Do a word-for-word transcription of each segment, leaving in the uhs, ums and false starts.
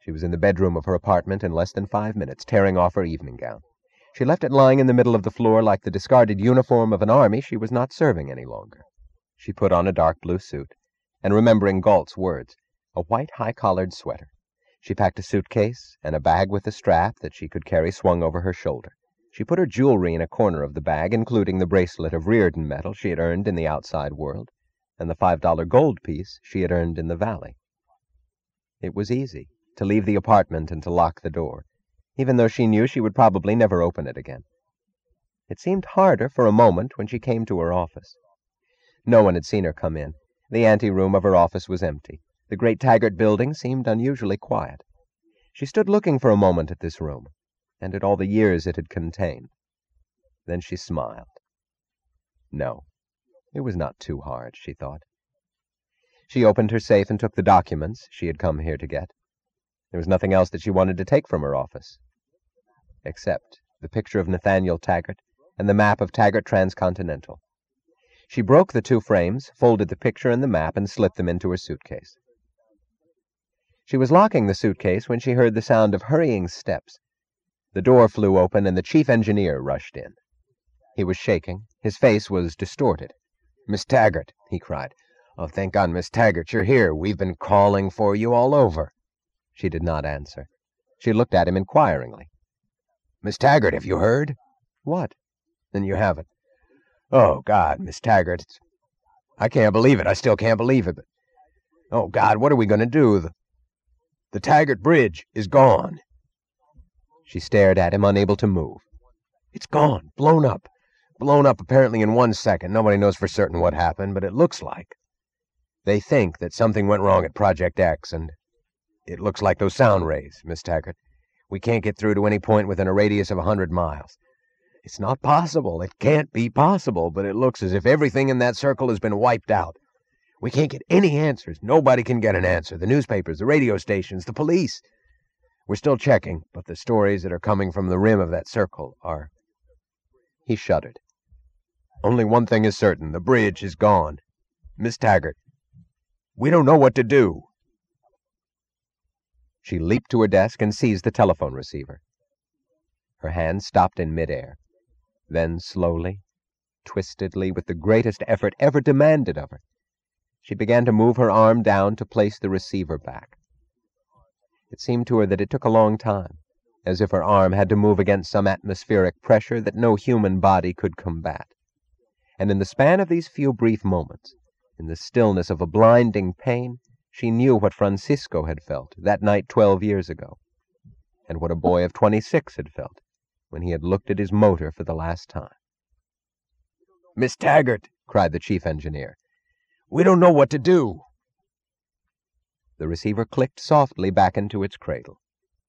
She was in the bedroom of her apartment in less than five minutes, tearing off her evening gown. She left it lying in the middle of the floor like the discarded uniform of an army she was not serving any longer. She put on a dark blue suit, and remembering Galt's words, a white high-collared sweater. She packed a suitcase and a bag with a strap that she could carry swung over her shoulder. She put her jewelry in a corner of the bag, including the bracelet of Reardon metal she had earned in the outside world, and the five-dollar gold piece she had earned in the valley. It was easy to leave the apartment and to lock the door, even though she knew she would probably never open it again. It seemed harder for a moment when she came to her office. No one had seen her come in. The anteroom of her office was empty. The great Taggart building seemed unusually quiet. She stood looking for a moment at this room, and at all the years it had contained. Then she smiled. No, it was not too hard, she thought. She opened her safe and took the documents she had come here to get. There was nothing else that she wanted to take from her office, except the picture of Nathaniel Taggart and the map of Taggart Transcontinental. She broke the two frames, folded the picture and the map, and slipped them into her suitcase. She was locking the suitcase when she heard the sound of hurrying steps. The door flew open and the chief engineer rushed in. He was shaking. His face was distorted. "Miss Taggart," he cried. "Oh, thank God, Miss Taggart, you're here. We've been calling for you all over." She did not answer. She looked at him inquiringly. "Miss Taggart, have you heard?" "What?" "Then you haven't. Oh, God, Miss Taggart, it's... I can't believe it. I still can't believe it. But... oh, God, what are we going to do? The... the Taggart Bridge is gone." She stared at him, unable to move. "It's gone. Blown up. Blown up apparently in one second. Nobody knows for certain what happened, but it looks like. They think that something went wrong at Project X, and it looks like those sound rays, Miss Taggart. We can't get through to any point within a radius of a hundred miles. It's not possible. It can't be possible, but it looks as if everything in that circle has been wiped out. We can't get any answers. Nobody can get an answer. The newspapers, the radio stations, the police. We're still checking, but the stories that are coming from the rim of that circle are..." He shuddered. "Only one thing is certain. The bridge is gone. Miss Taggart, we don't know what to do." She leaped to her desk and seized the telephone receiver. Her hand stopped in midair. Then slowly, twistedly, with the greatest effort ever demanded of her, she began to move her arm down to place the receiver back. It seemed to her that it took a long time, as if her arm had to move against some atmospheric pressure that no human body could combat. And in the span of these few brief moments, in the stillness of a blinding pain, she knew what Francisco had felt that night twelve years ago, and what a boy of twenty-six had felt when he had looked at his motor for the last time. "Miss Taggart," cried the chief engineer, "we don't know what to do." The receiver clicked softly back into its cradle.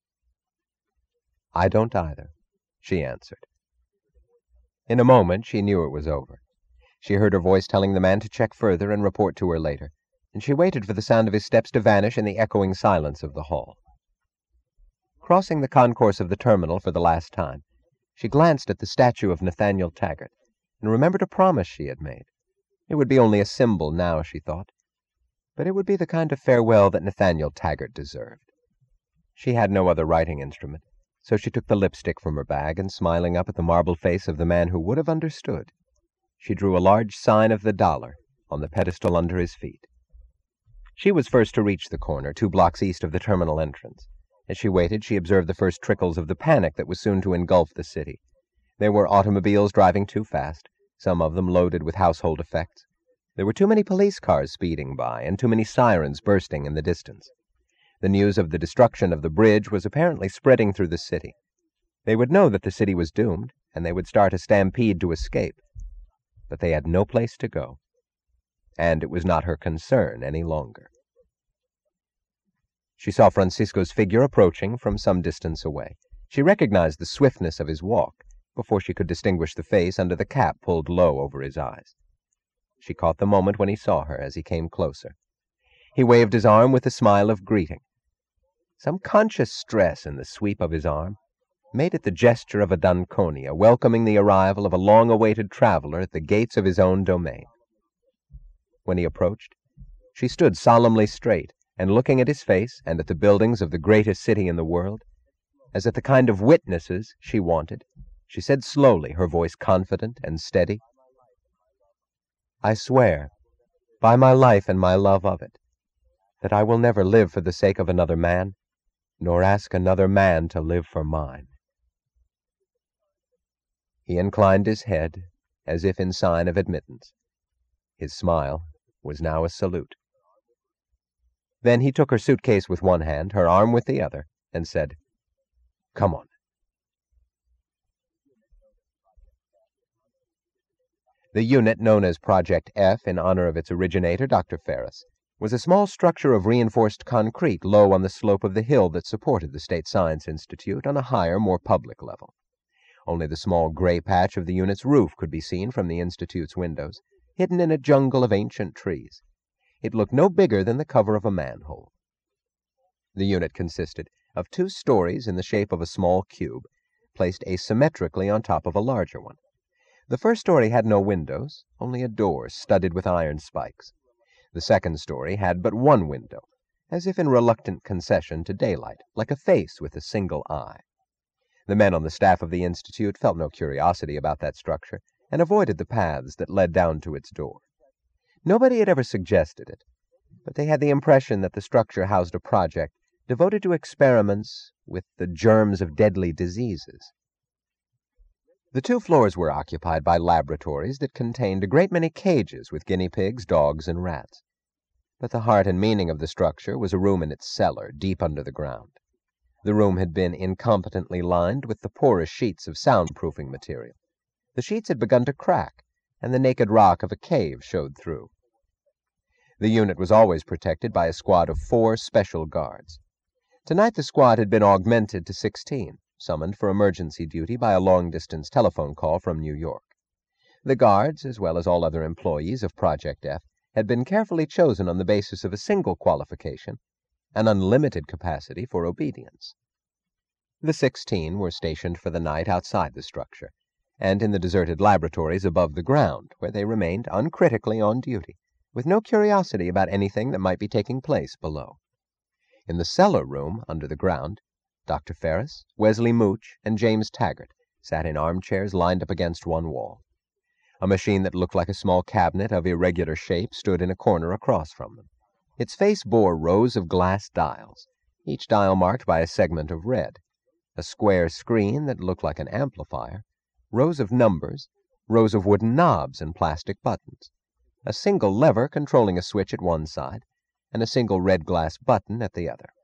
"I don't either," she answered. In a moment she knew it was over. She heard her voice telling the man to check further and report to her later, and she waited for the sound of his steps to vanish in the echoing silence of the hall. Crossing the concourse of the terminal for the last time, she glanced at the statue of Nathaniel Taggart and remembered a promise she had made. It would be only a symbol now, she thought, but it would be the kind of farewell that Nathaniel Taggart deserved. She had no other writing instrument, so she took the lipstick from her bag and, smiling up at the marble face of the man who would have understood, she drew a large sign of the dollar on the pedestal under his feet. She was first to reach the corner, two blocks east of the terminal entrance. As she waited, she observed the first trickles of the panic that was soon to engulf the city. There were automobiles driving too fast, some of them loaded with household effects. There were too many police cars speeding by, and too many sirens bursting in the distance. The news of the destruction of the bridge was apparently spreading through the city. They would know that the city was doomed, and they would start a stampede to escape. But they had no place to go, and it was not her concern any longer. She saw Francisco's figure approaching from some distance away. She recognized the swiftness of his walk before she could distinguish the face under the cap pulled low over his eyes. She caught the moment when he saw her as he came closer. He waved his arm with a smile of greeting. Some conscious stress in the sweep of his arm made it the gesture of a D'Anconia welcoming the arrival of a long-awaited traveler at the gates of his own domain. When he approached, she stood solemnly straight and looking at his face and at the buildings of the greatest city in the world, as at the kind of witnesses she wanted, she said slowly, her voice confident and steady, "I swear, by my life and my love of it, that I will never live for the sake of another man, nor ask another man to live for mine." He inclined his head, as if in sign of admittance. His smile was now a salute. Then he took her suitcase with one hand, her arm with the other, and said, "Come on." The unit, known as Project F in honor of its originator, Doctor Ferris, was a small structure of reinforced concrete low on the slope of the hill that supported the State Science Institute on a higher, more public level. Only the small gray patch of the unit's roof could be seen from the Institute's windows, hidden in a jungle of ancient trees. It looked no bigger than the cover of a manhole. The unit consisted of two stories in the shape of a small cube, placed asymmetrically on top of a larger one. The first story had no windows, only a door studded with iron spikes. The second story had but one window, as if in reluctant concession to daylight, like a face with a single eye. The men on the staff of the Institute felt no curiosity about that structure, and avoided the paths that led down to its door. Nobody had ever suggested it, but they had the impression that the structure housed a project devoted to experiments with the germs of deadly diseases. The two floors were occupied by laboratories that contained a great many cages with guinea pigs, dogs, and rats. But the heart and meaning of the structure was a room in its cellar, deep under the ground. The room had been incompetently lined with the porous sheets of soundproofing material. The sheets had begun to crack, and the naked rock of a cave showed through. The unit was always protected by a squad of four special guards. Tonight the squad had been augmented to sixteen, summoned for emergency duty by a long-distance telephone call from New York. The guards, as well as all other employees of Project F, had been carefully chosen on the basis of a single qualification, an unlimited capacity for obedience. The sixteen were stationed for the night outside the structure, and in the deserted laboratories above the ground, where they remained uncritically on duty, with no curiosity about anything that might be taking place below. In the cellar room under the ground, Doctor Ferris, Wesley Mooch, and James Taggart sat in armchairs lined up against one wall. A machine that looked like a small cabinet of irregular shape stood in a corner across from them. Its face bore rows of glass dials, each dial marked by a segment of red, a square screen that looked like an amplifier, rows of numbers, rows of wooden knobs and plastic buttons, a single lever controlling a switch at one side, and a single red glass button at the other.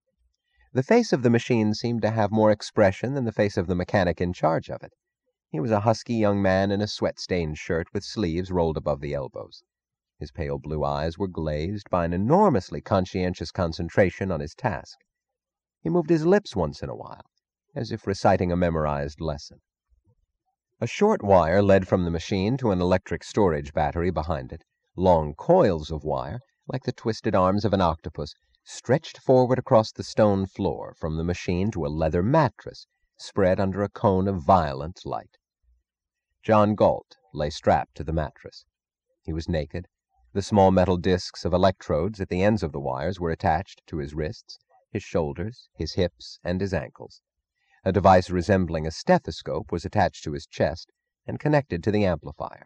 The face of the machine seemed to have more expression than the face of the mechanic in charge of it. He was a husky young man in a sweat-stained shirt with sleeves rolled above the elbows. His pale blue eyes were glazed by an enormously conscientious concentration on his task. He moved his lips once in a while, as if reciting a memorized lesson. A short wire led from the machine to an electric storage battery behind it. Long coils of wire, like the twisted arms of an octopus, stretched forward across the stone floor from the machine to a leather mattress spread under a cone of violent light. John Galt lay strapped to the mattress. He was naked. The small metal discs of electrodes at the ends of the wires were attached to his wrists, his shoulders, his hips, and his ankles. A device resembling a stethoscope was attached to his chest and connected to the amplifier.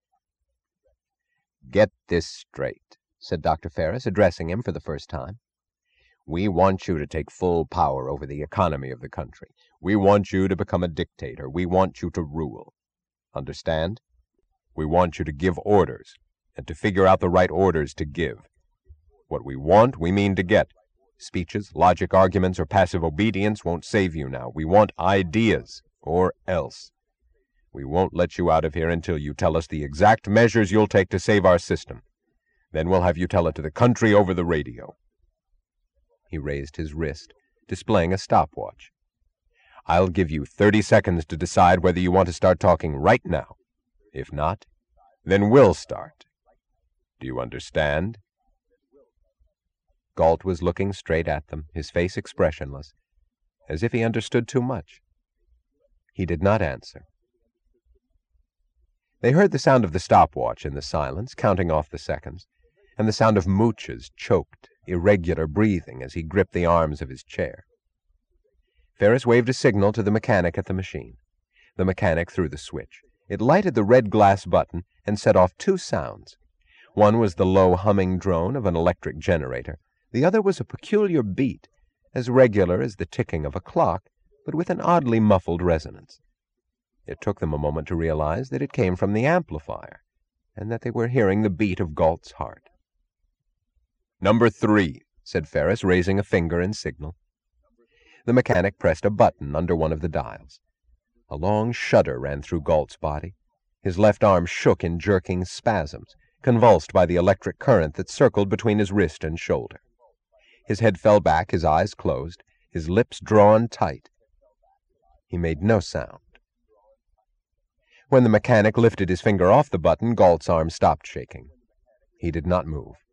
"Get this straight," said Doctor Ferris, addressing him for the first time. "We want you to take full power over the economy of the country. We want you to become a dictator. We want you to rule. Understand? We want you to give orders, and to figure out the right orders to give. What we want, we mean to get. Speeches, logic, arguments, or passive obedience won't save you now. We want ideas, or else. We won't let you out of here until you tell us the exact measures you'll take to save our system. Then we'll have you tell it to the country over the radio." He raised his wrist, displaying a stopwatch. "I'll give you thirty seconds to decide whether you want to start talking right now. If not, then we'll start. Do you understand?" Galt was looking straight at them, his face expressionless, as if he understood too much. He did not answer. They heard the sound of the stopwatch in the silence, counting off the seconds, and the sound of Mooch's choked, irregular breathing as he gripped the arms of his chair. Ferris waved a signal to the mechanic at the machine. The mechanic threw the switch. It lighted the red glass button and set off two sounds. One was the low humming drone of an electric generator. The other was a peculiar beat, as regular as the ticking of a clock, but with an oddly muffled resonance. It took them a moment to realize that it came from the amplifier, and that they were hearing the beat of Galt's heart. "Number three," said Ferris, raising a finger in signal. The mechanic pressed a button under one of the dials. A long shudder ran through Galt's body. His left arm shook in jerking spasms, convulsed by the electric current that circled between his wrist and shoulder. His head fell back, his eyes closed, his lips drawn tight. He made no sound. When the mechanic lifted his finger off the button, Galt's arm stopped shaking. He did not move.